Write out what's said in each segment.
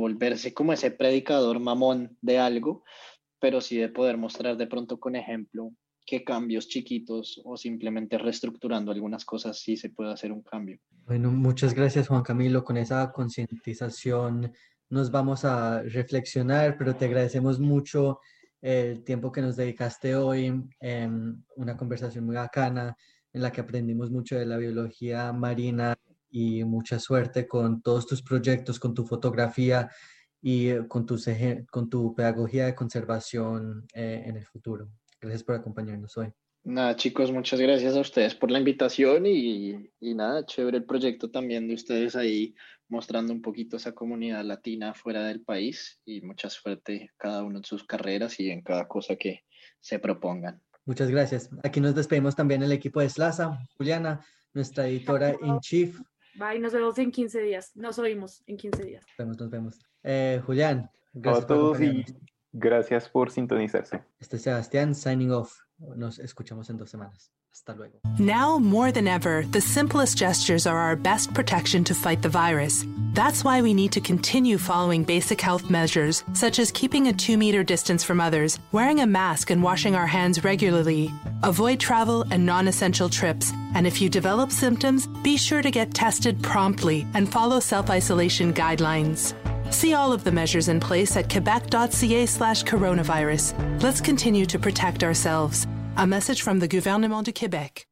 volverse como ese predicador mamón de algo, pero sí de poder mostrar de pronto con ejemplo que cambios chiquitos o simplemente reestructurando algunas cosas sí se puede hacer un cambio. Bueno, muchas gracias Juan Camilo. Con esa concientización nos vamos a reflexionar, pero te agradecemos mucho el tiempo que nos dedicaste hoy en una conversación muy bacana en la que aprendimos mucho de la biología marina y mucha suerte con todos tus proyectos, con tu fotografía y con tu pedagogía de conservación en el futuro. Gracias por acompañarnos hoy. Nada, chicos, muchas gracias a ustedes por la invitación y nada, chévere el proyecto también de ustedes ahí mostrando un poquito esa comunidad latina fuera del país y mucha suerte cada uno en sus carreras y en cada cosa que se propongan. Muchas gracias. Aquí nos despedimos también el equipo de Slaza, Juliana, nuestra editora in chief. Bye, nos vemos en 15 días. Nos oímos en 15 días. Nos vemos. Julián, Chao gracias a por todos y acompañarnos. gracias por sintonizarse. Este es Sebastián, signing off. Nos escuchamos en 2 semanas. Hasta luego. Now more than ever, the simplest gestures are our best protection to fight the virus. That's why we need to continue following basic health measures, such as keeping a 2-meter distance from others, wearing a mask and washing our hands regularly. Avoid travel and non-essential trips. And if you develop symptoms, be sure to get tested promptly and follow self-isolation guidelines. See all of the measures in place at quebec.ca/coronavirus. Let's continue to protect ourselves. A message from the Gouvernement du Québec.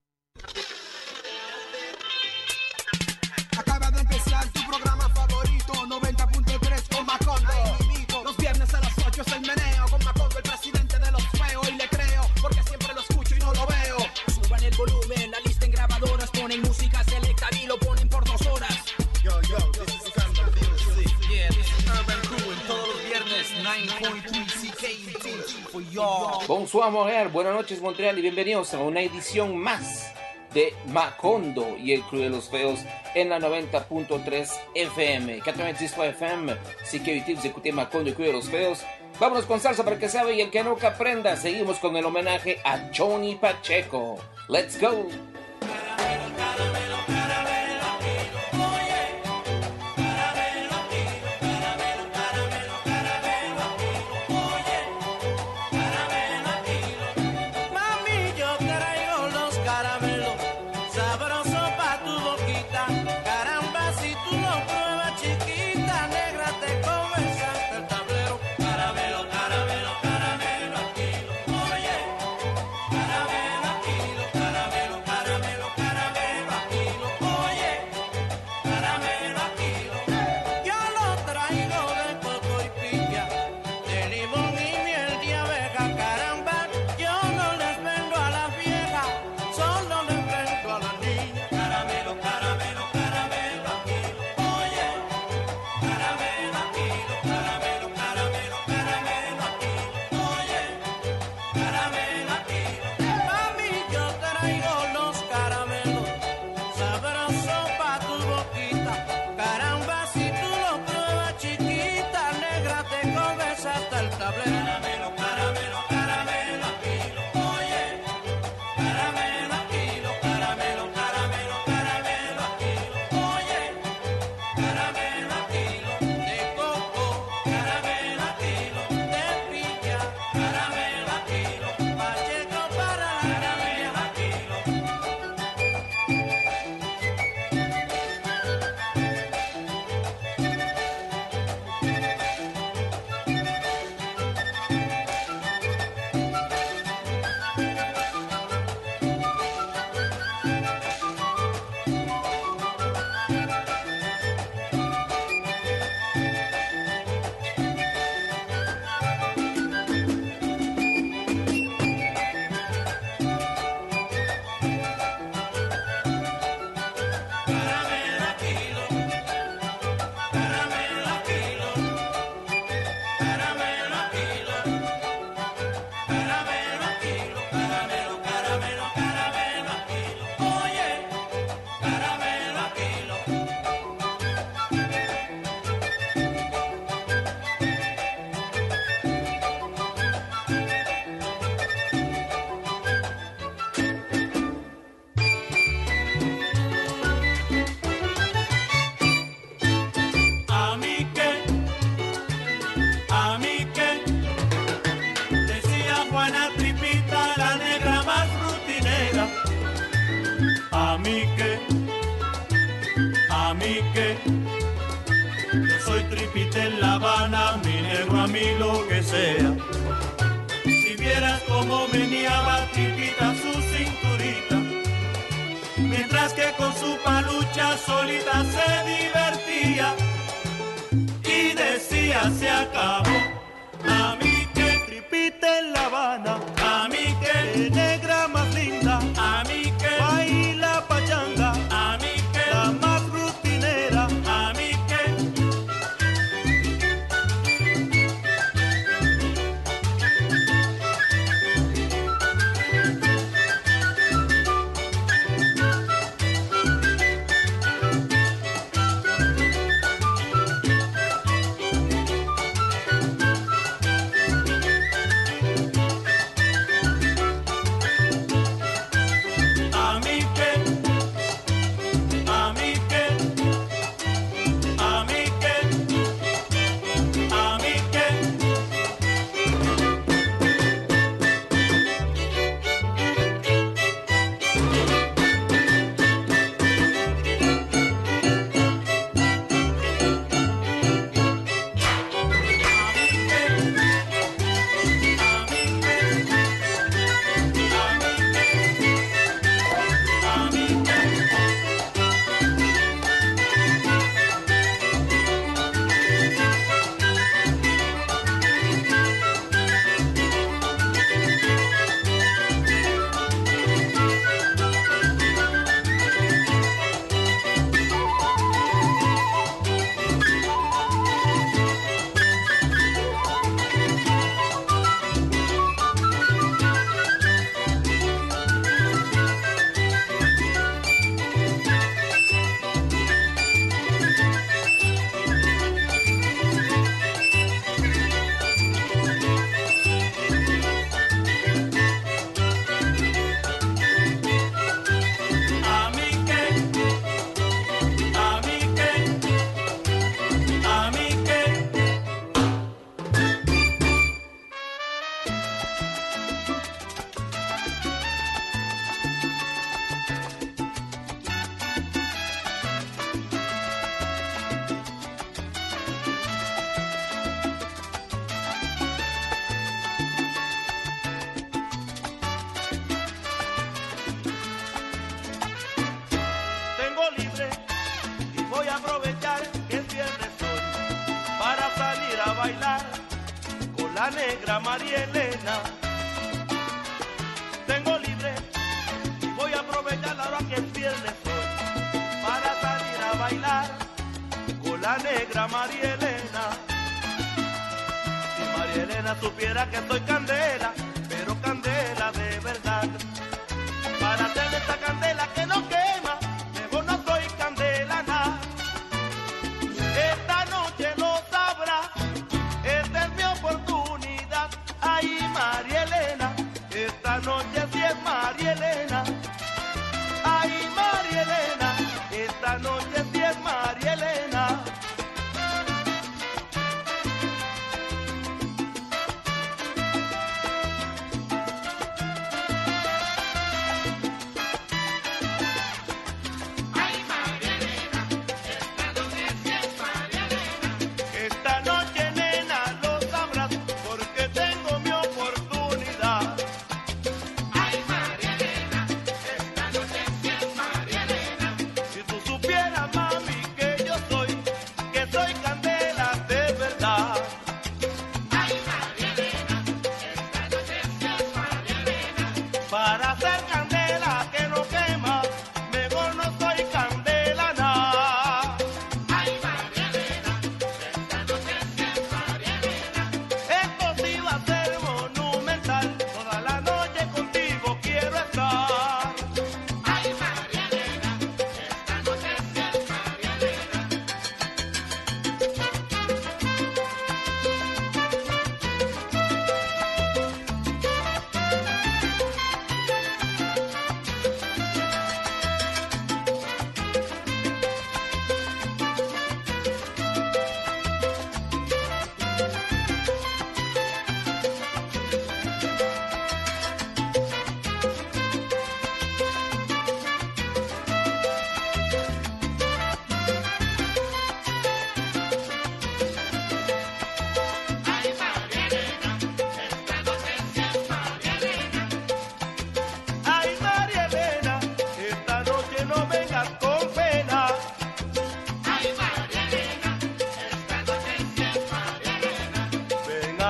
Acaba de empezar tu programa favorito, 90.3 con Macondo. Los viernes a las 8 es el meneo con Macondo, el presidente de los feos. Y le creo, porque siempre lo escucho y no lo veo. Suban el volumen, la lista en grabadoras. Ponen música selecta y lo ponen por 2 horas. Yo, this is Urban Music. Yeah, this is Urban Crew. En todos los viernes, 9.3 CKUT for y'all. Bonsoir Montréal, buenas noches Montreal y bienvenidos a una edición más de Macondo y el Crew de los Feos en la 90.3 FM, 86 FM, CKUT, vous écoutez Macondo y el Crew de los Feos. Vámonos con salsa para el que sabe y el que nunca aprenda. Seguimos con el homenaje a Johnny Pacheco. Let's go. Caramelo, que yo soy tripita en La Habana, mi negro a mí lo que sea. Si vieras cómo meneaba tripita su cinturita, mientras que con su palucha solita se divertía y decía se acabó. A mí que tripita en La Habana, a mí que negra más linda, a mí que baila pachanga, a mí que la más rutinera, a mí que bailar con la negra María Elena. Tengo libre y voy a aprovechar la hora que es viernes hoy para salir a bailar con la negra María Elena. Si María Elena supiera que soy candela, pero candela de verdad, para hacer esta candela que no quema, mejor no soy candela nada. Esta noche lo sabrá, esta es mi oportunidad. Ay, María Elena, esta noche sí es María Elena. Ay, María Elena, esta noche sí es María Elena.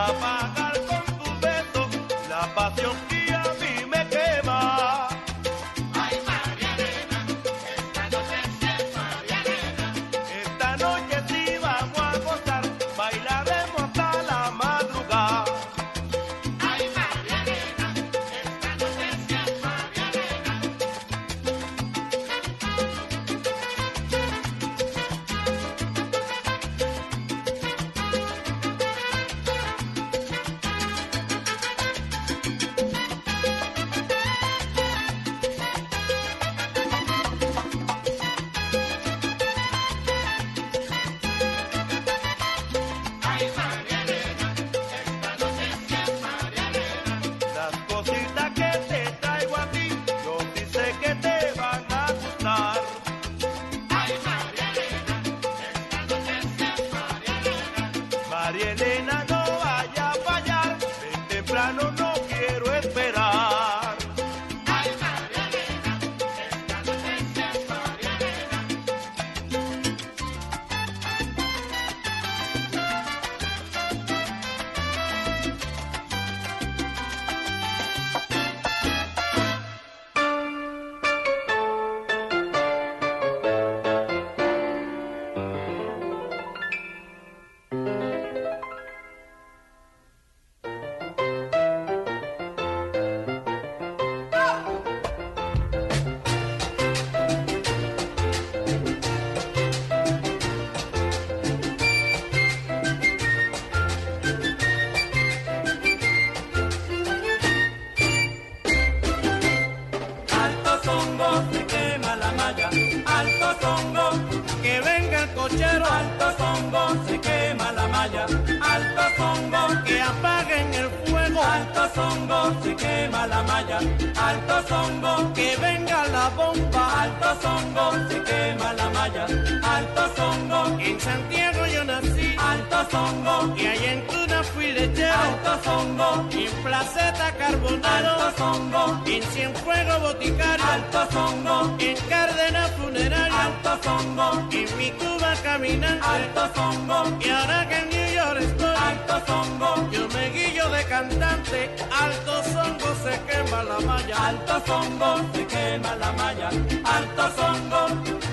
apagar con tus besos la pasión que a mí me quema. Ay, María Elena, esta noche sí es María Elena. Esta noche sí vamos a gozar, bailaremos hasta la madrugada. Ay, María Elena, esta noche sí es María Elena. Ay, María Elena, esta noche sí es María Elena. Las cositas que te traigo a ti, yo sí sé que te van a gustar. Ay, María Elena, esta noche sí es María Elena. María Elena, no vaya a fallar, ven temprano, no quiero esperar. Ay, María Elena, esta noche sí es María Elena. Alto songo, se quema la malla. Alto songo, que venga el cochero. Alto songo, se quema la malla. Alto songo, que apaguen el fuego. Alto songo, se quema la malla. Alto songo, que venga la bomba. Alto songo, se quema la malla. Alto songo, en Santiago yo nací. Alto songo, y allá en Tuna fui lechero. Alto songo, en Placeta Carbonero. Alto songo, en Cienfuegos Boticario. Alto songo, en Cárdenas Funerario. Alto songo, en mi Cuba caminante. Alto songo, y ahora que en New York estoy. Alto songo, yo me guillo de cantante. Alto songo, se quema la malla. Alto songo, se quema la malla. Alto songo.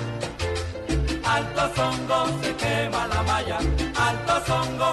Alto songo, se quema la malla. Alto songo.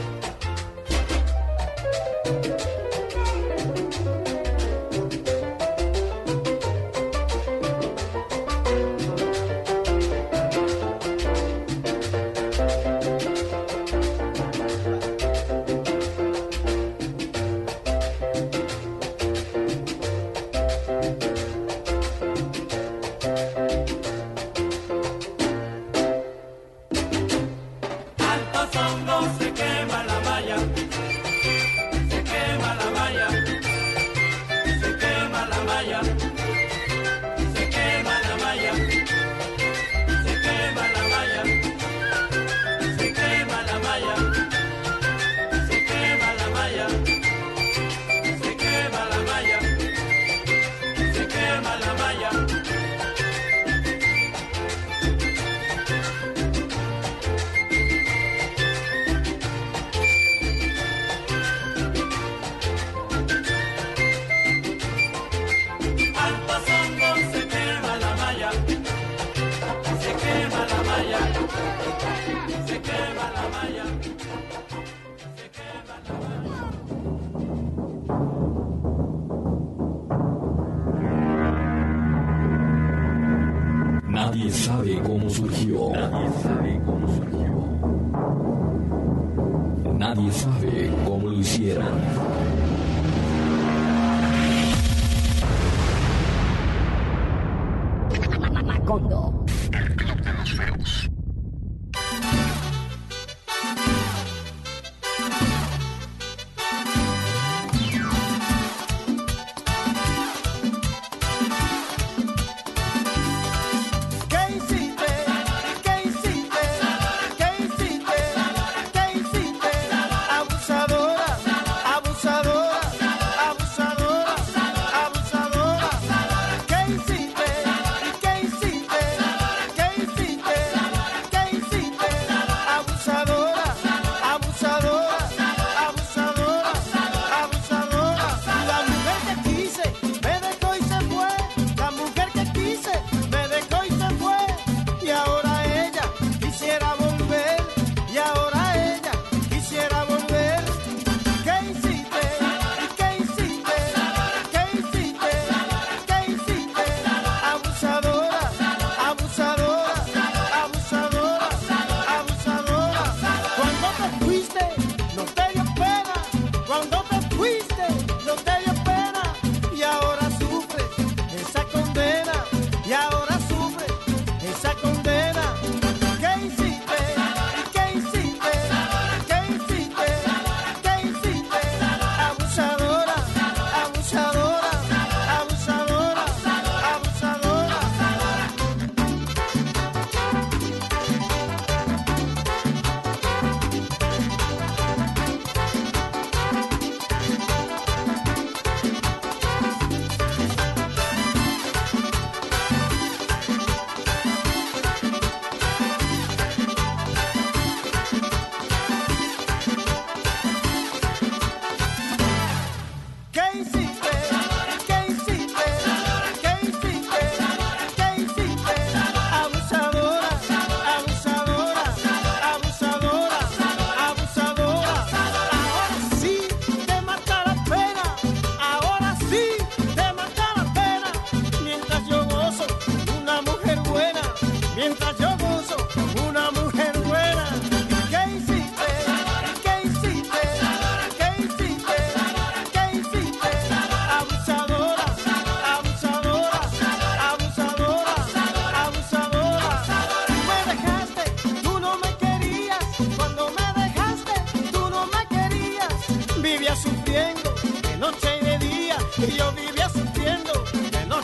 Alto songo, se quema la malla. Se quema la malla. Se quema la malla. Se quema la malla. Se quema la malla. Se quema la malla. Se quema la malla. Se quema la malla. Se quema la malla. Alto songo, se quema la malla. Se quema la malla. Se quema la malla. Se quema la malla. Nadie sabe cómo surgió. Nadie sabe cómo surgió. Nadie sabe cómo lo hicieron. Macondo.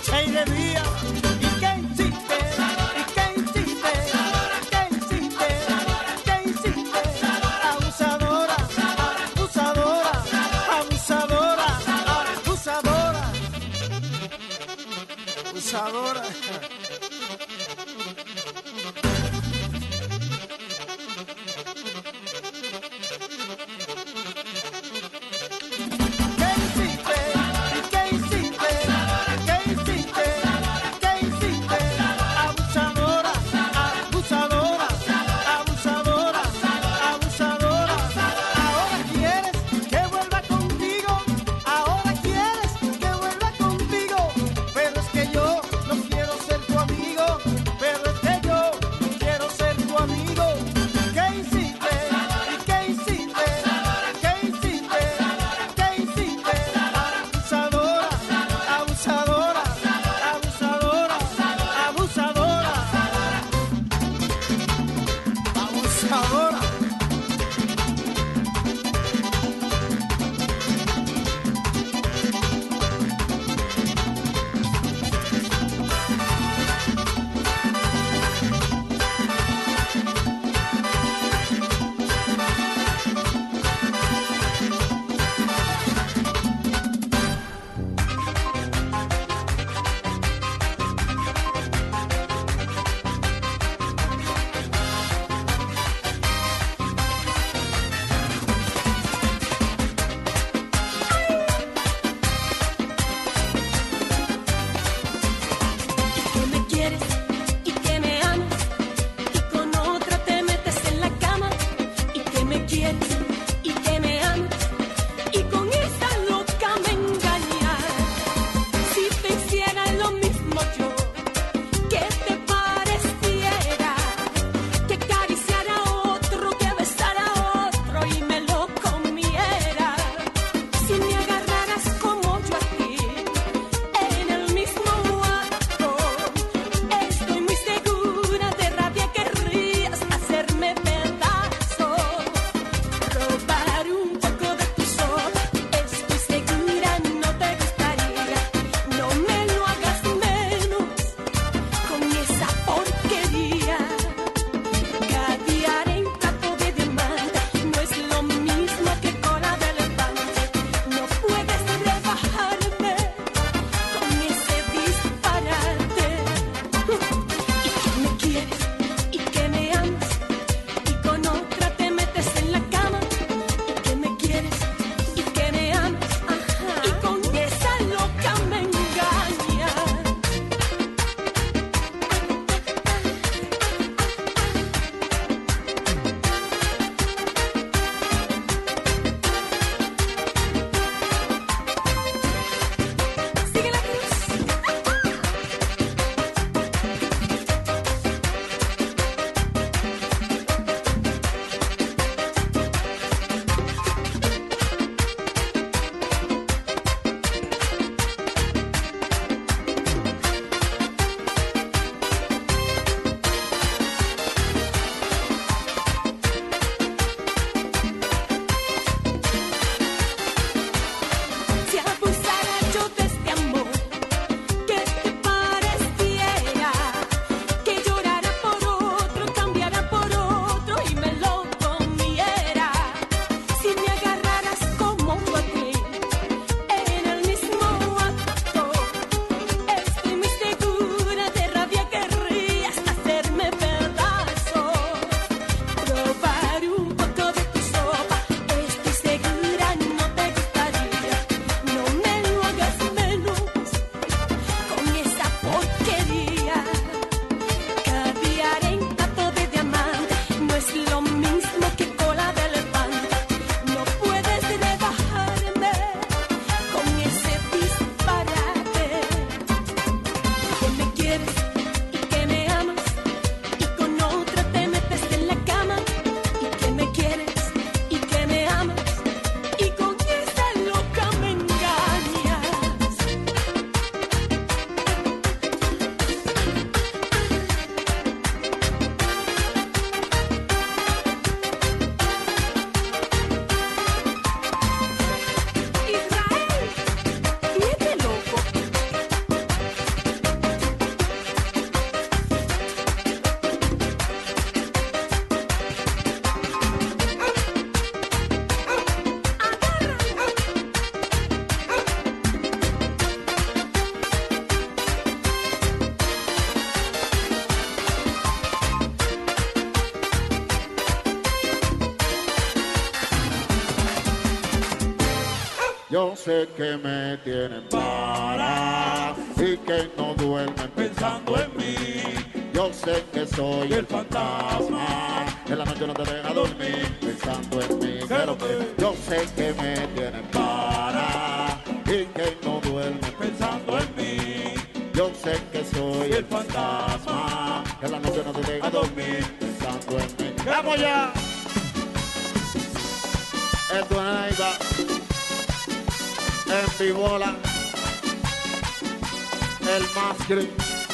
noche y de día. ¿Y qué hiciste? ¿Y qué hiciste? ¿Qué hiciste? ¿Qué hiciste? Abusadora, abusadora, abusadora, abusadora, abusadora. Yo sé que me tienen para y que no duermen pensando en mí. Yo sé que soy el fantasma, en la noche no te deja dormir pensando en mí. Pero que yo sé que me tienen para y que no duermen pensando en mí. Yo sé que soy el fantasma, en la noche no te deja dormir pensando en mí. ¡Vamos ya! Esto es Naiva, en Pibola, el más gris.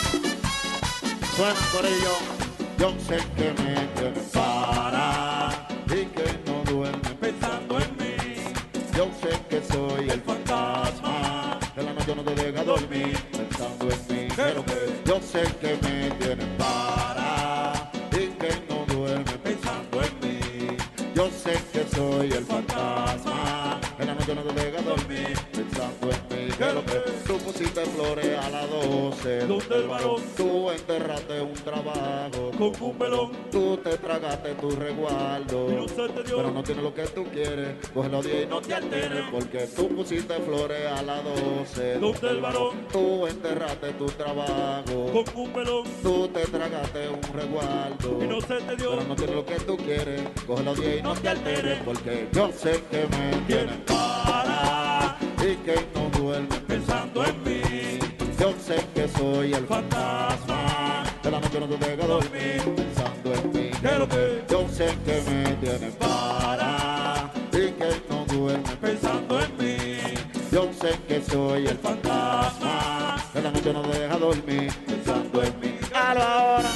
Suena corillo, yo sé que me tienen para y que no duermen pensando en mí. Yo sé que soy el fantasma, en la noche no te deja dormir pensando en mí. Pero que yo sé que me tienen para y que no duermen pensando en mí. Yo sé que soy el fantasma, en la noche no te deja dormir pensando en mí. Pero que tú pusiste flores a las 12, donde el varón, tú enterraste un trabajo con un melón, tú te tragaste tu resguardo, y no se te dio, pero no tienes lo que tú quieres, coge los 10 y no te alteres, porque tú pusiste flores a las 12, donde el varón, tú enterraste tu trabajo con un melón, tú te tragaste un resguardo, y no se te dio, pero no tienes lo que tú quieres, coge los 10 y no te alteres, porque yo sé que me tienen para y que no duermen pensando en mí. Yo sé que soy el fantasma, de la noche no te deja dormir pensando en mí. Yo sé que me tienen para y que no duermen pensando en mí. Yo sé que soy el fantasma, de la noche no te deja dormir pensando en mí. ¡Halo ahora!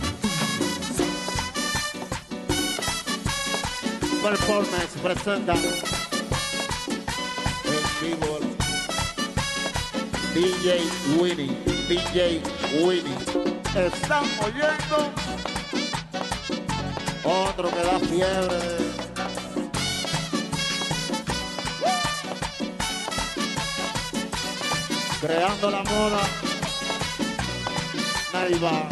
Performance presenta en vivo DJ Winnie, DJ Winnie. Están oyendo otro que da fiebre. Creando la moda, Naiva.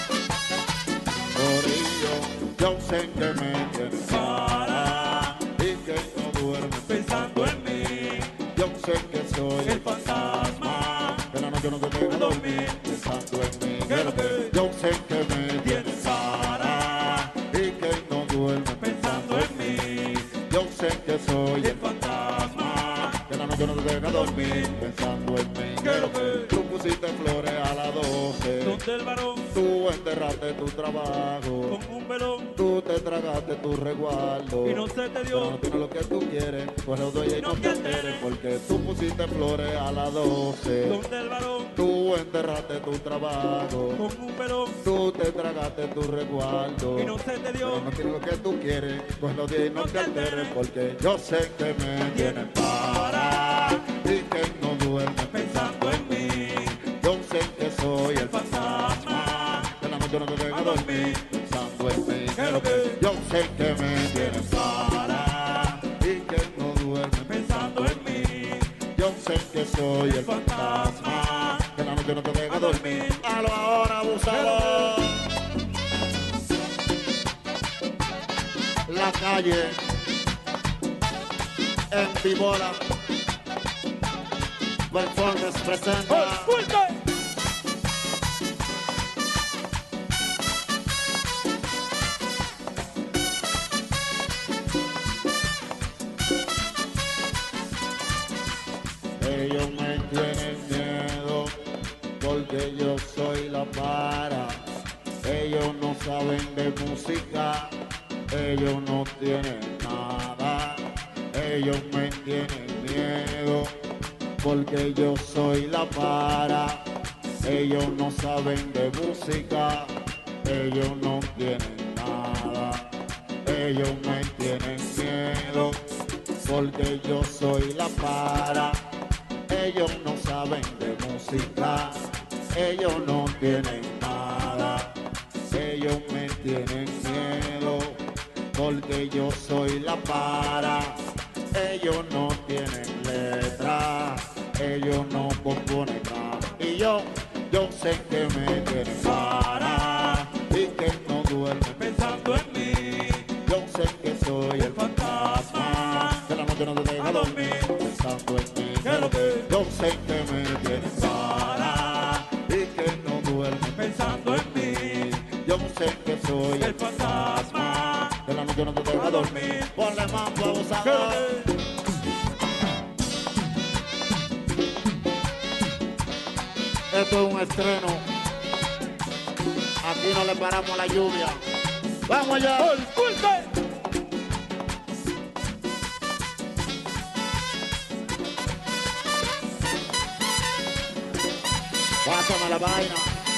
Corillo, yo sé que me tienen para y que no duermen pensando en mí. Yo sé que soy el fantasma, que la noche no te deja dormir pensando en mí. Yo sé que me tienen para y que no duermen pensando en mí. Yo sé que soy el fantasma, que la noche no te deja dormir pensando en mí. Tú pusiste flores a las 12, donde el varón, tú enterraste tu trabajo con un melón, tú te tragaste tu resguardo, y no se te dio, pero no tienes lo que tú quieres, pues lo doy y no te alteres, porque tú pusiste flores a las 12, donde el varón, tú enterraste tu trabajo con un melón, tú te tragaste tu resguardo, y no se te dio, pero no tienes lo que tú quieres, pues lo doy y no te alteres, porque yo sé que me tienen para y que no duermen pensando en mí. Yo sé que soy el fantasma, que la noche no te deja dormir pensando en mí. Yo sé que me tienen para y que no duermen pensando en mí. Yo sé que soy el fantasma, que la noche no te deja dormir. ¡Halo ahora, abusador! La calle en Pibola, Performance presenta ellos me tienen miedo porque yo soy la para. Ellos no saben de música, ellos no tienen nada. Ellos me tienen miedo porque yo soy la para. Ellos no saben de música, ellos no tienen nada. Ellos me tienen miedo porque yo soy la para. Ellos no saben de música, ellos no tienen nada. Ellos me tienen miedo porque yo soy la para. Ellos no tienen letra, ellos no componen nada. Y yo sé que me tienen para y que no duermen pensando en mí. Yo sé que soy el fantasma, que la noche no te deja dormir pensando en mí. Yo sé que me tienes para y que no duermes pensando en mí. Yo sé que soy el fantasma de la noche no te deja dormir. Ponle mambo abusador. Esto es un estreno. Aquí no le paramos la lluvia. ¡Vamos allá! Pásame la vaina.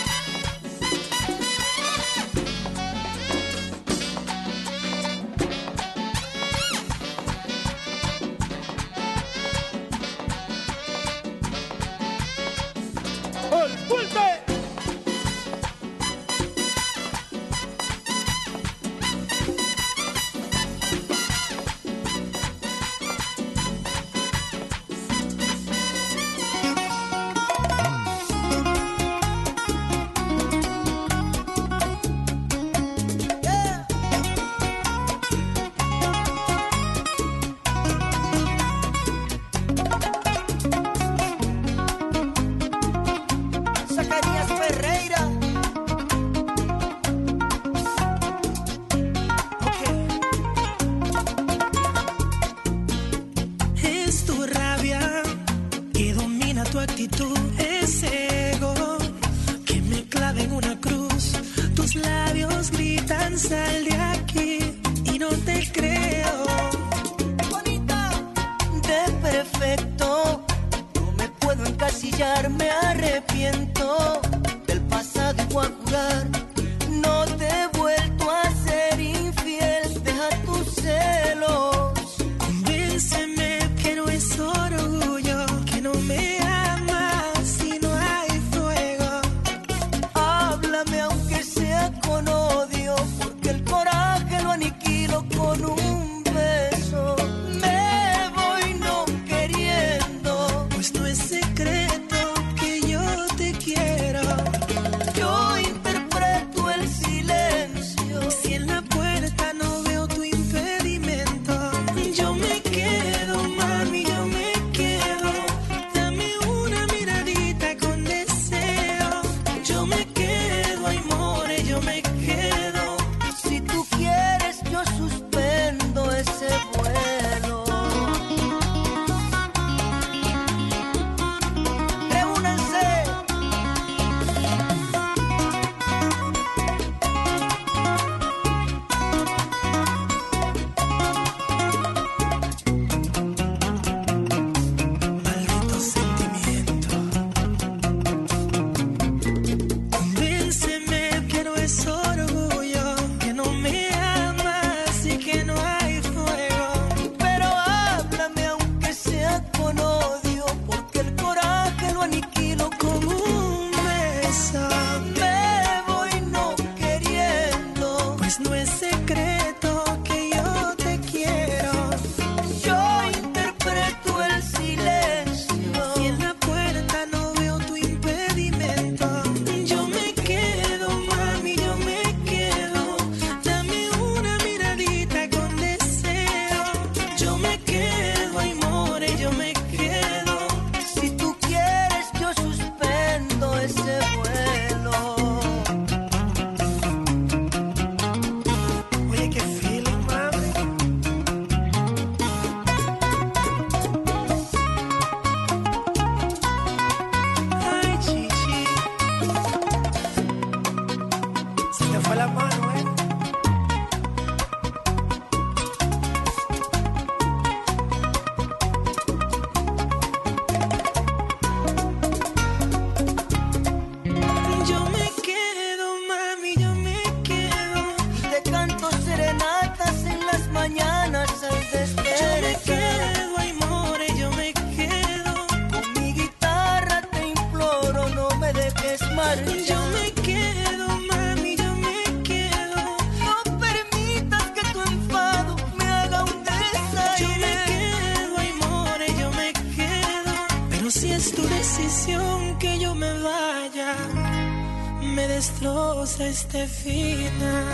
Este final.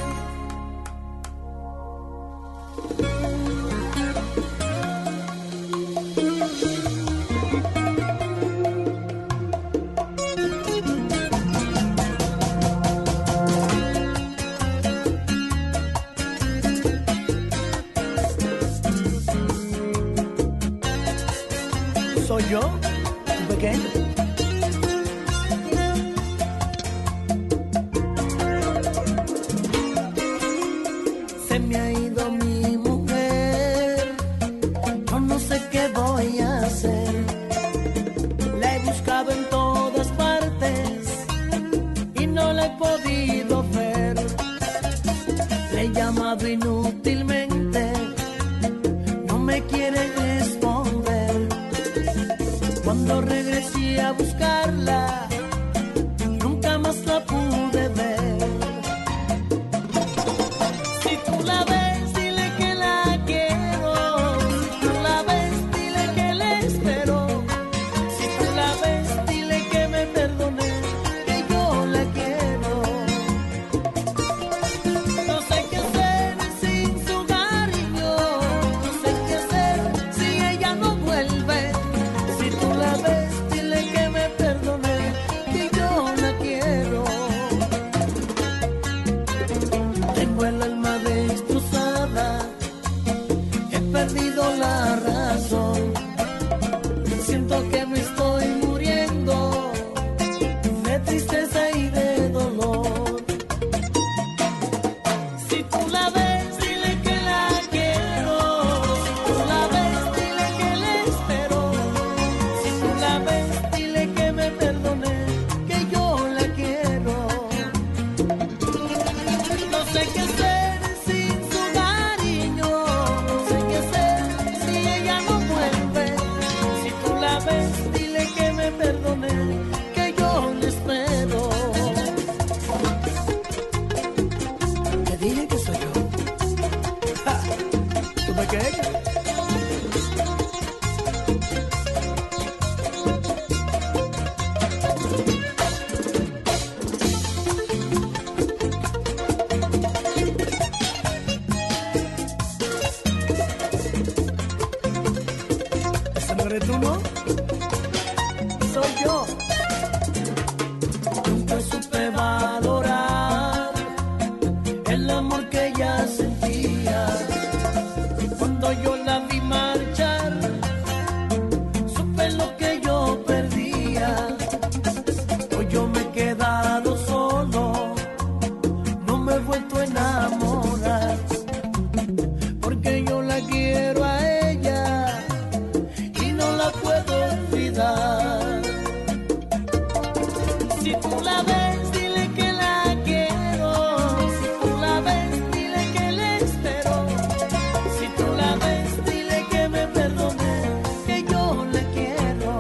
Soy yo, tu pequeño. Se me ha ido mi mujer, yo no sé qué voy a hacer. La he buscado en todas partes y no la he podido ver. Le he llamado inútilmente, no me quiere responder. Cuando regresé a buscarla, nunca más la pude ver. Si tú la ves, dile que la quiero. Si tú la ves, dile que la espero. Si tú la ves, dile que me perdone, que yo la quiero. No sé qué hacer sin su cariño. No sé qué hacer si ella no vuelve. Si tú la ves, dile que me perdone, que yo la quiero. Tengo el alma destrozada, he perdido la razón. Siento que me estoy muriendo de tristeza y de dolor. Si tú la ves, dile que la quiero. Si tú la ves, dile que la espero. Si tú la ves, dile que me perdone, que yo la quiero. No sé qué hacer sin su cariño. No sé qué hacer si ella no vuelve. Si tú la ves, dile que me perdone, que yo la espero. Que dile que soy yo. ¡Ja! ¿Tú me crees? ¿Ese no eres tú, no? Soy yo. Nunca supe valorar el amor que ella sentía. Cuando yo la vi marchar, supe lo que yo perdía. Hoy yo me he quedado solo, no me he vuelto a enamorar, porque yo la quiero a ella y no la puedo olvidar. Si tú la ves, dile que la quiero. Si tú la ves, dile que la espero. Si tú la ves, dile que me perdone, que yo la quiero.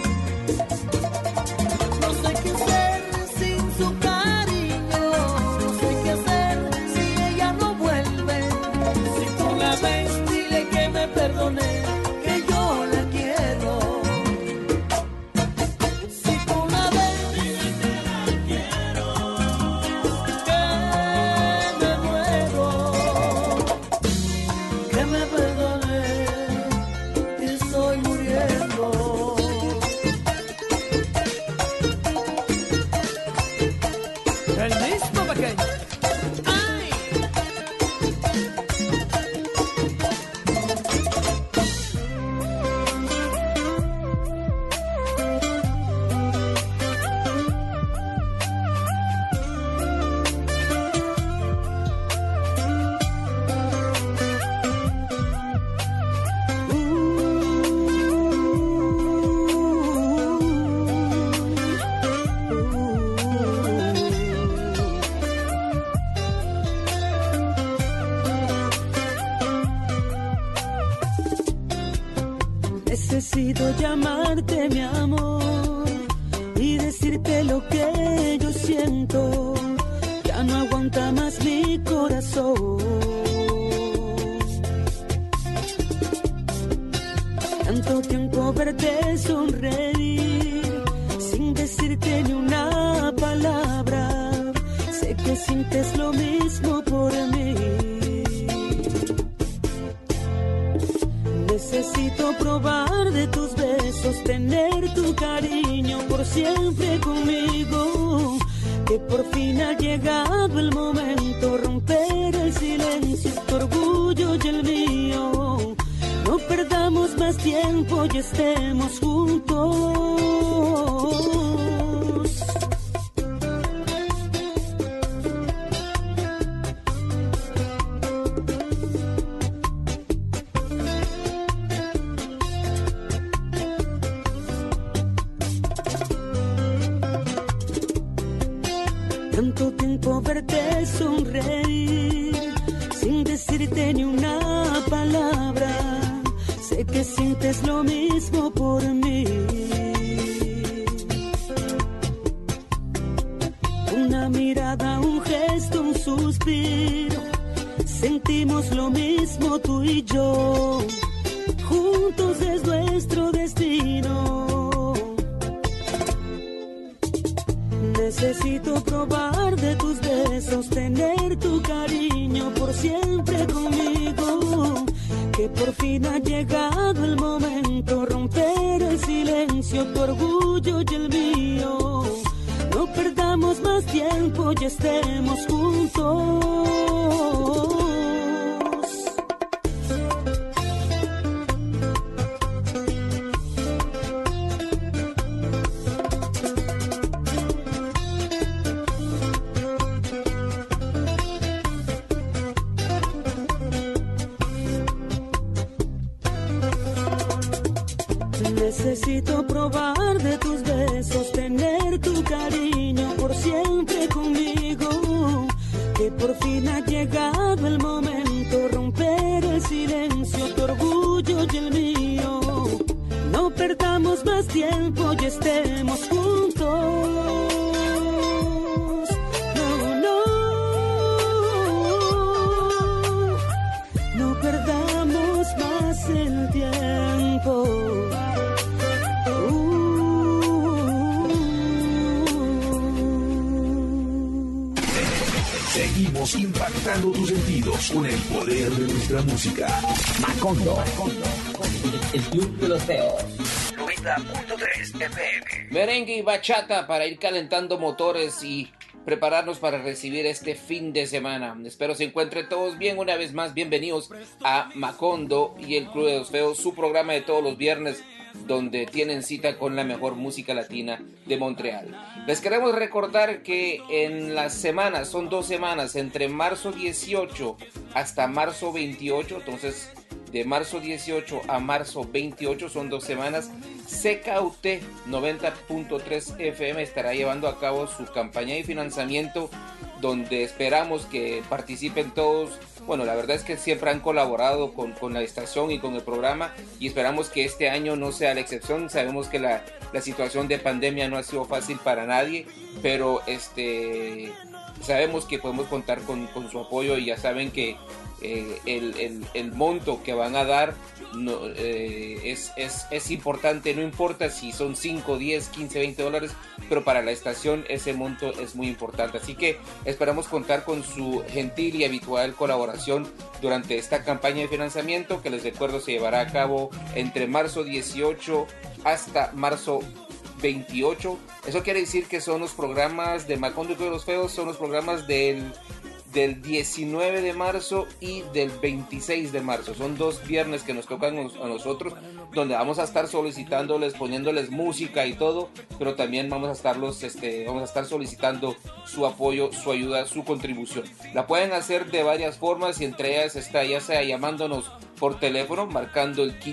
No sé qué hacer sin su cariño. No sé qué hacer si ella no vuelve. Si tú la ves, dile que me perdone, que yo la quiero. Si tú la ves, dile que la quiero, que me muero, que me perdone, que estoy muriendo. El mismo pequeño. ¡Ay! Necesito llamarte, mi amor, y decirte lo que yo siento. Ya no aguanta más mi corazón. Tanto tiempo verte sonreír sin decirte ni una palabra. Sé que sientes lo mismo por mí. Necesito probar de tus besos, tener tu cariño por siempre conmigo. Que por fin ha llegado el momento, romper el silencio, tu orgullo y el mío. No perdamos más más tiempo y estemos juntos. Tanto tiempo verte sonreír sin decirte ni una palabra. Sé que sientes lo mismo por mí. Una mirada, un gesto, un suspiro. Sentimos lo mismo tú y yo. Juntos es nuestro destino. Necesito probar de tus besos, tener tu cariño por siempre conmigo. Que por fin ha llegado el momento, romper el silencio, tu orgullo y el mío. No perdamos más tiempo y estemos juntos. Necesito probar de tus besos, tener tu cariño por siempre conmigo. Que por fin ha llegado el momento, romper el silencio, tu orgullo y el mío. No perdamos más tiempo y estemos juntos. No perdamos más el tiempo. Seguimos impactando tus sentidos con el poder de nuestra música. Macondo. El Club de los Feos. 90.3 FM. Merengue y bachata para ir calentando motores y prepararnos para recibir este fin de semana. Espero se encuentren todos bien. Una vez más, bienvenidos a Macondo y el Club de los Feos, su programa de todos los viernes, donde tienen cita con la mejor música latina de Montreal. Les queremos recordar que en las semanas, son 2 semanas, entre marzo 18 hasta marzo 28, entonces de marzo 18 a marzo 28 son 2 semanas, CKUT 90.3 FM estará llevando a cabo su campaña de financiamiento, donde esperamos que participen todos. Bueno, la verdad es que siempre han colaborado con la estación y con el programa, y esperamos que este año no sea la excepción. Sabemos que la situación de pandemia no ha sido fácil para nadie, pero sabemos que podemos contar con su apoyo, y ya saben que el monto que van a dar es importante. No importa si son 5, 10, 15, 20 dólares, pero para la estación ese monto es muy importante. Así que esperamos contar con su gentil y habitual colaboración durante esta campaña de financiamiento, que les recuerdo se llevará a cabo entre marzo 18 hasta marzo 28. Eso quiere decir que son los programas de Macondo y de los Feos, son los programas del 19 de marzo y del 26 de marzo. Son 2 viernes que nos tocan a nosotros, donde vamos a estar solicitándoles, poniéndoles música y todo, pero también vamos a estar solicitando su apoyo, su ayuda, su contribución. La pueden hacer de varias formas, y entre ellas está ya sea llamándonos por teléfono, marcando el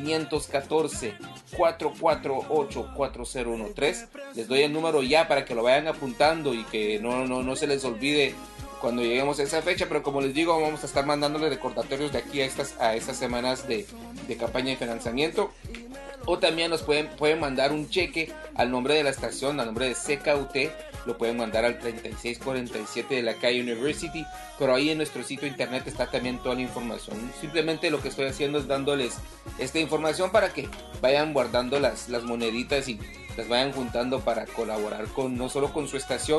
514-448-4013. Les doy el número ya para que lo vayan apuntando y que no se les olvide cuando lleguemos a esa fecha, pero como les digo, vamos a estar mandándoles recordatorios de aquí a estas semanas de campaña de financiamiento. O también nos pueden mandar un cheque al nombre de la estación, al nombre de CKUT. Lo pueden mandar al 3647 de la calle University, pero ahí en nuestro sitio internet está también toda la información. Simplemente lo que estoy haciendo es dándoles esta información para que vayan guardando las moneditas y las vayan juntando para colaborar no solo con su estación,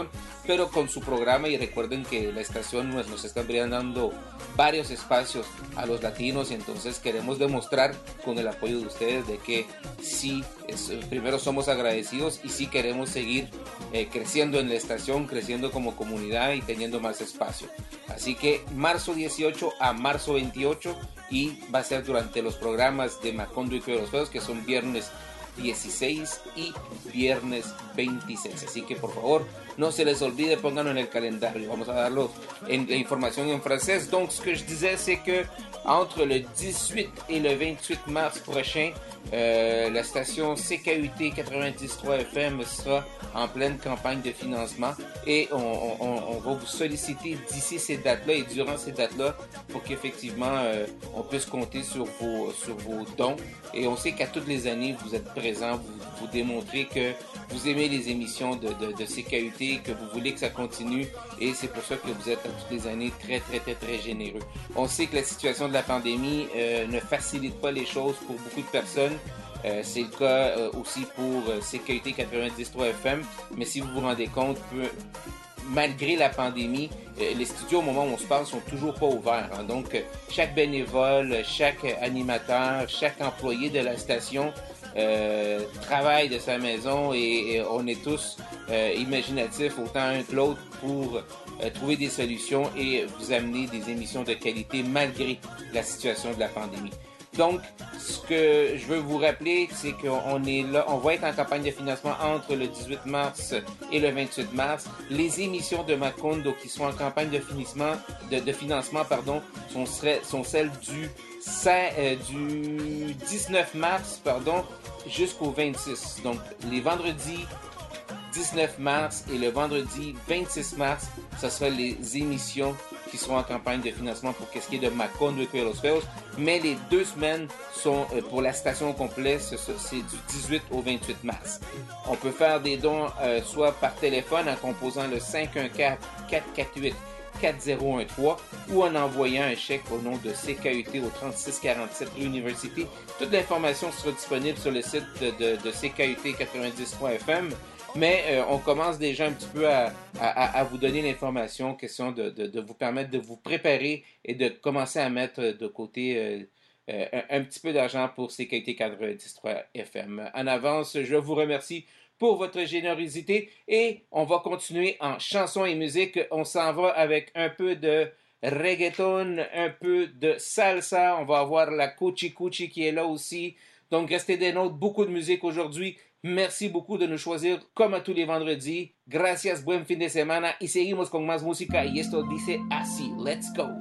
pero con su programa, y recuerden que la estación nos está brindando varios espacios a los latinos, y entonces queremos demostrar con el apoyo de ustedes de que sí, primero somos agradecidos y sí queremos seguir creciendo en la estación, creciendo como comunidad y teniendo más espacio. Así que marzo 18 a marzo 28, y va a ser durante los programas de Macondo y Cuello de los Feos, que son viernes 16 y viernes 26. Así que por favor no se les olvide, pónganlo en el calendario. Vamos a darlo en la información en francés. Donc ce que je disais, c'est que entre le 18 et le 28 mars prochain, la station CKUT 93.3 FM sera en pleine campagne de financement, et on va vous solliciter d'ici ces dates-là et durant ces dates-là pour qu'effectivement on puisse compter sur vos dons. Et on sait qu'à toutes les années vous êtes présents, vous démontrez que vous aimez les émissions de CKUT, que vous voulez que ça continue, et c'est pour ça que vous êtes à toutes les années très généreux. On sait que la situation de la pandémie ne facilite pas les choses pour beaucoup de personnes. C'est le cas aussi pour CKUT 93.3 FM, mais si vous vous rendez compte, malgré la pandémie, les studios au moment où on se parle sont toujours pas ouverts, hein. Donc chaque bénévole, chaque animateur, chaque employé de la station travaille de sa maison, et on est tous imaginatifs autant un que l'autre pour trouver des solutions et vous amener des émissions de qualité malgré la situation de la pandémie. Donc, ce que je veux vous rappeler, c'est qu'on est là, on va être en campagne de financement entre le 18 mars et le 28 mars. Les émissions de Macondo qui sont en campagne de financement, sont celles du 19 mars, jusqu'au 26. Donc, les vendredis 19 mars et le vendredi 26 mars, ce sera les émissions qui seront en campagne de financement pour qu'est-ce qui est de Macondo et Cuello de los Feos. Mais les 2 semaines sont pour la station complète, c'est du 18 au 28 mars. On peut faire des dons soit par téléphone en composant le 514-448-4013 ou en envoyant un chèque au nom de CKUT au 3647 rue Université. Toute l'information sera disponible sur le site de CKUT 93.3 FM. Mais on commence déjà un petit peu à vous donner l'information, question de vous permettre de vous préparer et de commencer à mettre de côté un petit peu d'argent pour CKUT 93 FM. En avance, je vous remercie pour votre générosité, et on va continuer en chansons et musique. On s'en va avec un peu de reggaeton, un peu de salsa. On va avoir la Cuchi Cuchi qui est là aussi. Donc restez des nôtres, beaucoup de musique aujourd'hui. Merci beaucoup de nous choisir comme à tous les vendredis. Gracias, buen fin de semana, y seguimos con más música, y esto dice así. Let's go.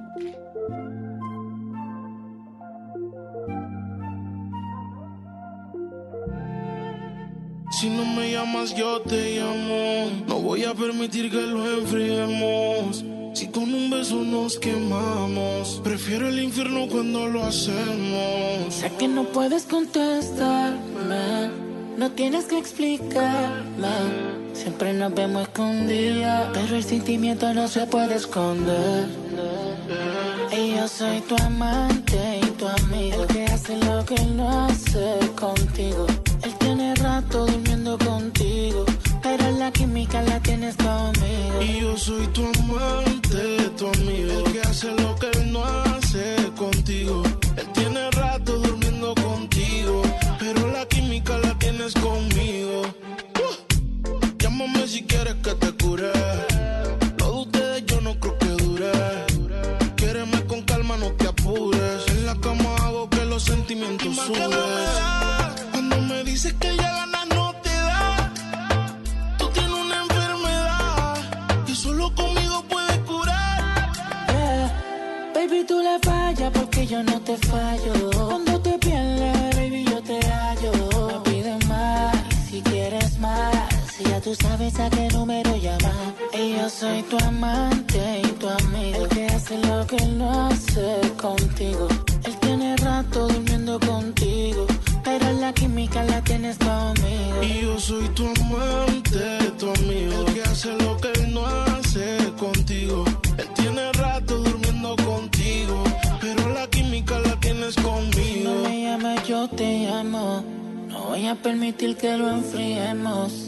Si no me llamas, yo te llamo. No voy a permitir que lo enfriemos. Si con un beso nos quemamos, prefiero el infierno cuando lo hacemos. Sé que no puedes contestarme, no tienes que explicarme. Siempre nos vemos escondidas, pero el sentimiento no se puede esconder. Y yo soy tu amante y tu amigo, el que hace lo que él no hace contigo. Él tiene rato durmiendo contigo, pero la química la tienes conmigo. Y yo soy tu amante, tu amigo, el que hace lo que él no hace contigo. Él tiene rato durmiendo contigo, pero la química la tienes conmigo. Llámame si quieres que te cure. Lo de ustedes yo no creo que dure. Quiéreme con calma, no te apures. En la cama hago que los sentimientos suben. Cuando me dices que ya ganas no te da. Tú tienes una enfermedad que solo conmigo puedes curar. Yeah. Baby, tú le fallas porque yo no te fallo. Cuando te pierdes, baby, yo te hallo. No pides más, si quieres más. Si ya tú sabes a qué número llamar. Y yo soy tu amante y tu amigo, el que hace lo que él no hace contigo. Él tiene rato durmiendo contigo, pero la química la tienes conmigo. Y yo soy tu amante, tu amigo, el que hace lo que él no hace contigo. Él tiene rato durmiendo contigo, pero la química la tienes conmigo. No me llames, yo te llamo. No voy a permitir que lo enfriemos.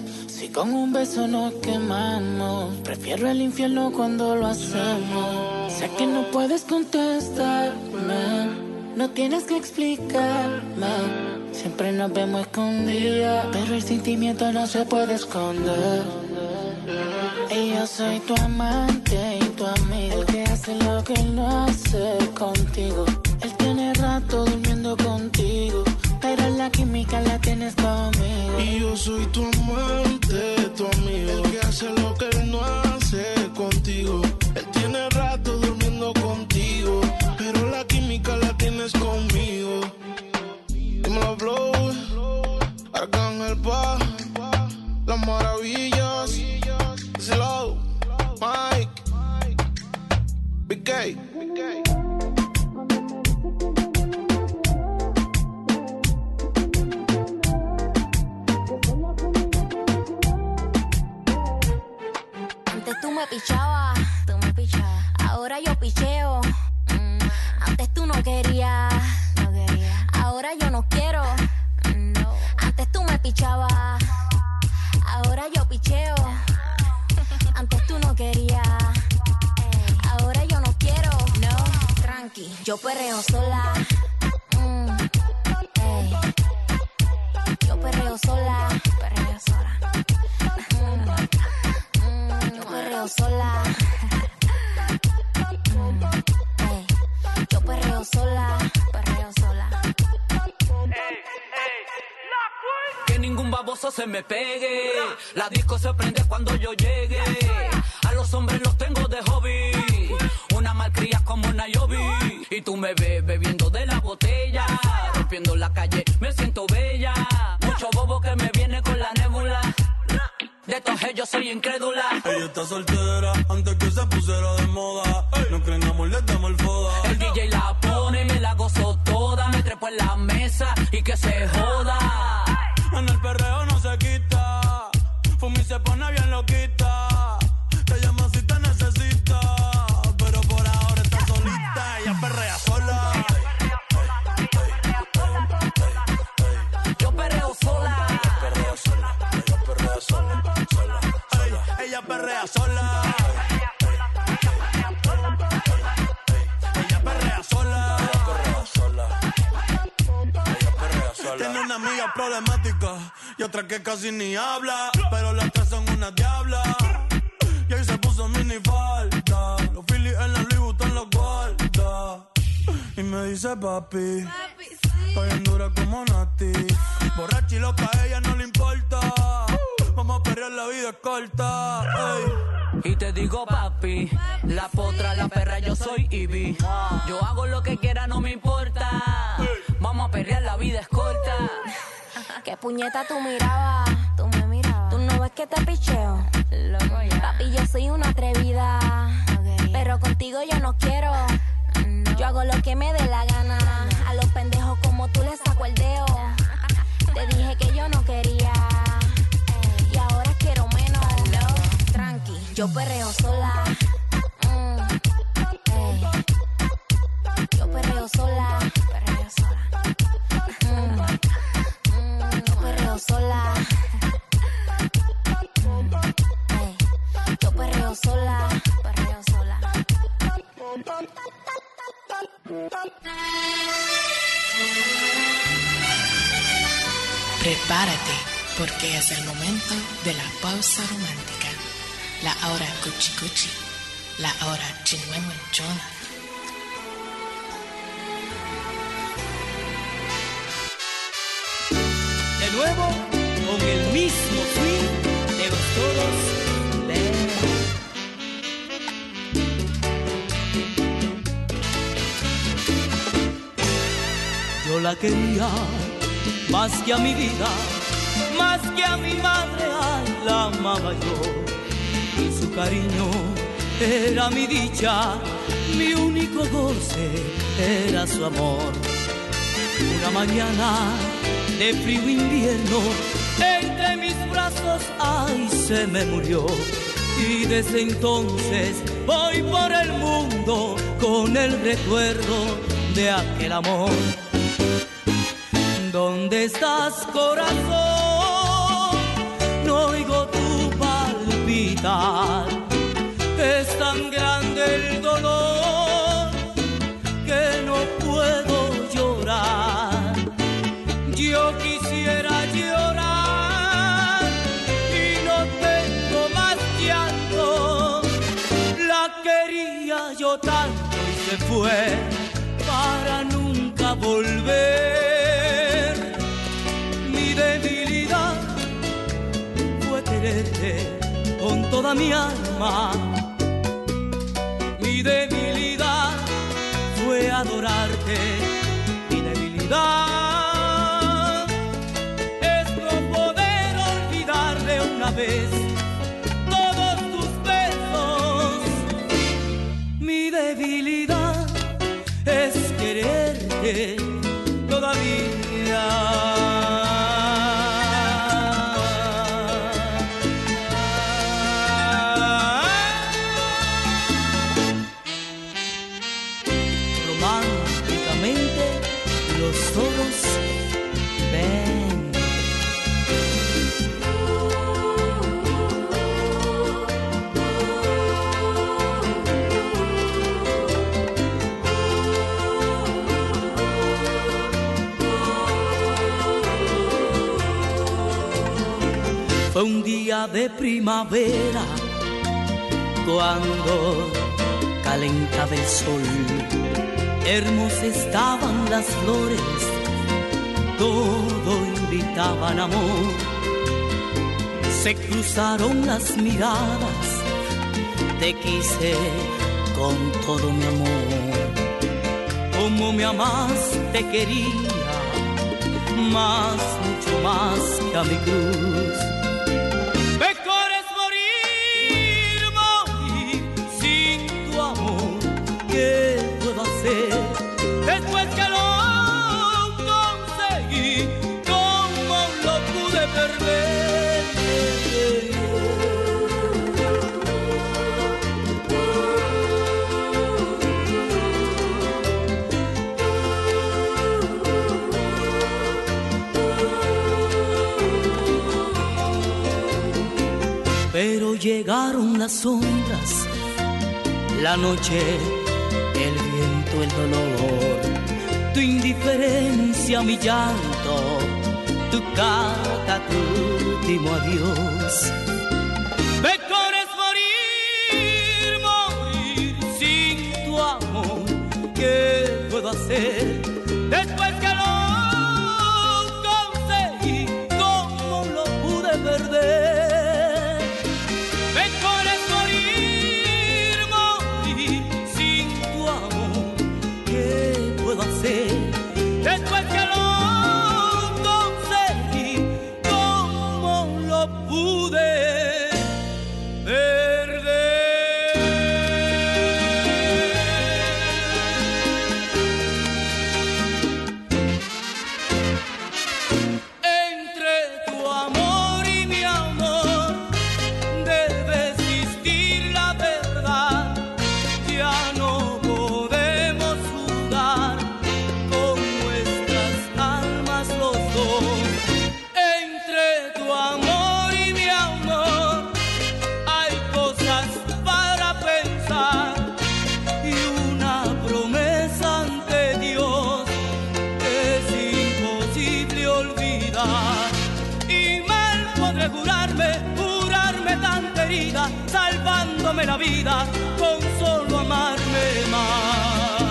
Si con un beso nos quemamos, prefiero el infierno cuando lo hacemos. Sé que no puedes contestarme, no tienes que explicarme. Siempre nos vemos escondidas, pero el sentimiento no se puede esconder. Y yo soy tu amante y tu amigo, el que hace lo que él no hace contigo. Él tiene rato durmiendo contigo, pero la química la tienes conmigo. Y yo soy tu amante, tu amigo, el que hace lo que él no hace contigo. Él tiene rato durmiendo contigo, pero la química la tienes conmigo. Dímelo, Blow, Arcángel Pa, Las Maravillas, Slow, Mike, Big K. Antes tú me pichabas, ahora yo picheo. Antes tú no querías, ahora yo no quiero. Antes tú me pichabas, ahora yo picheo. Antes tú no querías, ahora yo no quiero. No, tranqui, yo perreo sola. Yo perreo sola, perreo sola. Yo perreo sola. Yo perreo sola, perreo sola. Que ningún baboso se me pegue. La disco se prende cuando yo llegue. A los hombres los tengo de hobby. Una malcria como Nayobi. Y tú me ves bebiendo de la botella, rompiendo la calle, me siento bella. Mucho bobo que me viene con la nébula. De estos yo soy incrédula. Ella está soltera antes que se pusiera de moda. No creen amor, le damos el foda. El DJ la pone y me la gozo toda. Me trepo en la mesa y que se joda. En el perreo no se quita. Fumi se pone bien loquita. Te llama si te necesita. Pero por ahora está solita. Ella perrea sola. Yo perreo sola. Ella perrea sola. Ella perrea sola. Ella perrea sola. Tiene una amiga problemática y otra que casi ni habla, pero las tres son una diabla. Y ahí se puso mini falta, los Phillies en la Louis Vuitton los guarda. Y me dice papi, está bien dura como Nati. Borracha y loca, a ella no le importa. Vamos a perrear, la vida es corta. Ey. Y te digo papi, la potra, la perra, yo soy Ivy. Yo hago lo que quiera, no me importa. Vamos a perrear, la vida es corta. Qué puñeta tú mirabas, tú me mirabas. Tú no ves que te picheo. Loco ya. Papi, yo soy una atrevida, pero contigo yo no quiero. Yo hago lo que me dé la gana. A los pendejos como tú les saco el dedo. Te dije que yo no quería y ahora quiero menos. Tranqui, yo perreo sola. Yo perreo sola, perreo sola. Yo perreo sola. Yo perreo sola, perreo sola. Prepárate, porque es el momento de la pausa romántica. La hora cuchi cuchi, la hora chinguenchona. De nuevo, con el mismo swing de los toros. Yo la quería más que a mi vida, más que a mi madre, ay, la amaba yo. Y su cariño era mi dicha, mi único goce era su amor. Una mañana de frío invierno, entre mis brazos, ay, se me murió. Y desde entonces voy por el mundo con el recuerdo de aquel amor. ¿Dónde estás, corazón? No oigo tu cantar. Es tan grande el dolor que no puedo llorar. Yo quisiera llorar y no tengo más llanto. La quería yo tanto y se fue para nunca volver. Mi debilidad fue quererte con toda mi alma. Mi debilidad fue adorarte. Mi debilidad es no poder olvidar de una vez todos tus besos. Mi debilidad es quererte todavía. Fue un día de primavera cuando calentaba el sol. Hermosas estaban las flores, todo invitaban amor. Se cruzaron las miradas, te quise con todo mi amor. Como me amas te quería, más, mucho más que a mi cruz. Después que lo conseguí, ¿cómo lo pude perder? Pero llegaron las sombras, la noche, el viento, el dolor, tu indiferencia, mi llanto, tu carta, tu último adiós. Mejor es morir sin tu amor. ¿Qué puedo hacer después que lo conseguí? ¿Cómo lo pude perder? Mejor es morir sin tu amor. ¿Qué puedo hacer después que lo conseguí? ¿Cómo lo pude perder? Entre tu amor y mi amor debe existir la verdad. Ya no podemos jugar con nuestras almas los dos. Entre tu amor y mi amor hay cosas para pensar y una promesa ante Dios que es imposible olvidar. Y mal podré jurarme tanta herida, salvándome la vida con solo amarme más.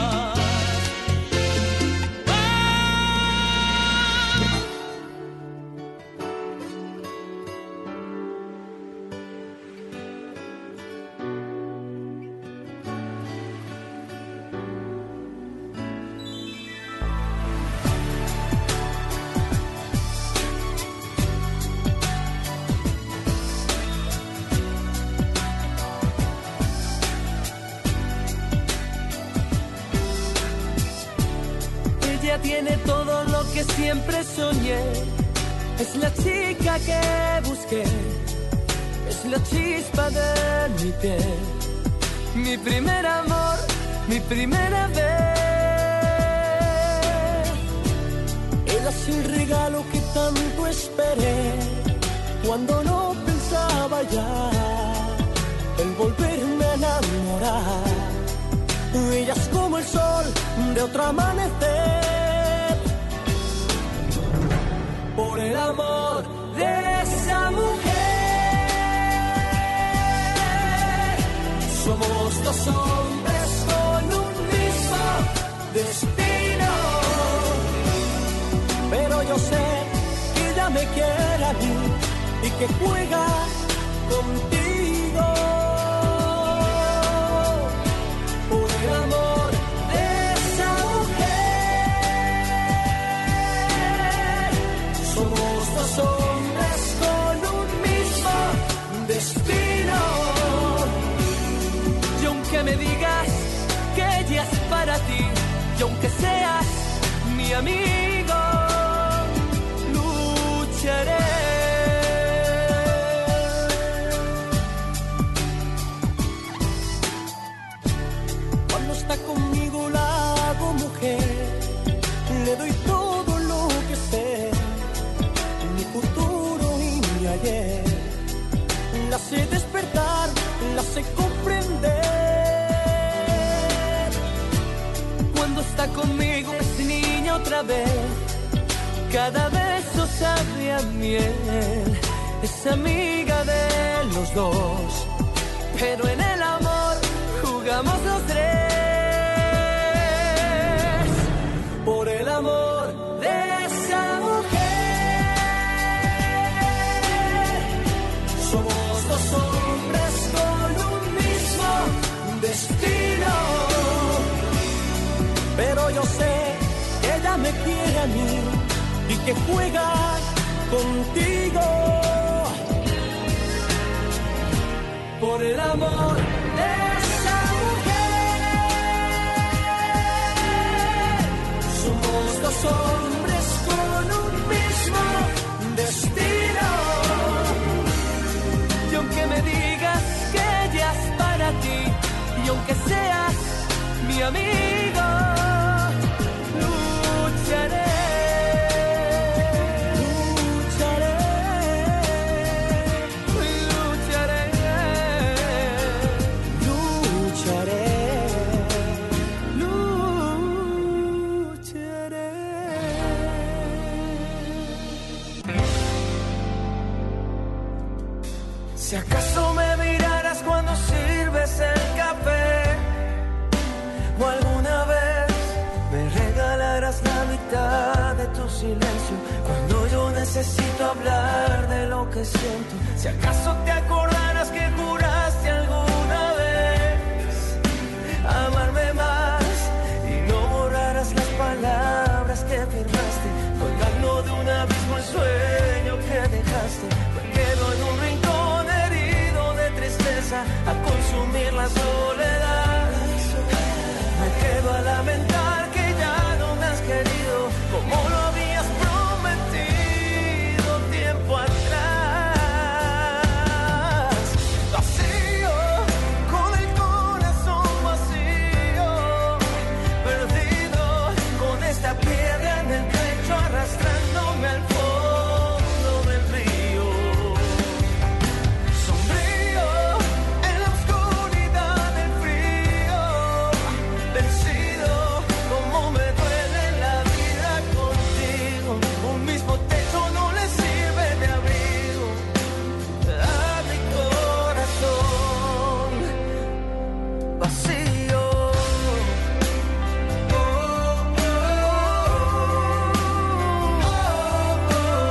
Ella tiene todo lo que siempre soñé. Es la chica que busqué. Es la chispa de mi piel. Mi primer amor, mi primera vez. Él es el regalo que tanto esperé cuando no pensaba ya volverme a enamorar. Ella es como el sol de otro amanecer. Por el amor de esa mujer, somos dos hombres con un mismo destino. Pero yo sé que ella me quiere a mí y que juega contigo. Por el amor de esa mujer, somos dos hombres con un mismo destino. Y aunque me digas que ella es para ti, y aunque seas mi amigo, lucharé. Cuando está conmigo la hago mujer, le doy todo lo que sé, mi futuro y mi ayer. La sé despertar, la sé comprender. Cuando está conmigo es niña otra vez, cada beso sabe a miel. Es amiga de los dos, pero en el amor jugamos los tres. Por el amor de esa mujer, somos dos hombres con un mismo destino. Pero yo sé que ella me quiere a mí y que juega contigo. Por el amor de esa mujer, somos dos hombres con un mismo destino. Y aunque me digas que ella es para ti, y aunque seas mi amigo, lucharé. Si acaso me miraras cuando sirves el café, o alguna vez me regalarás la mitad de tu silencio, cuando yo necesito hablar de lo que siento. Si acaso te acordarás que juraste alguna vez amarme más y no borrarás las palabras que firmaste, colgando de un abismo el sueño que dejaste. Me quedo en un rincón a consumir las horas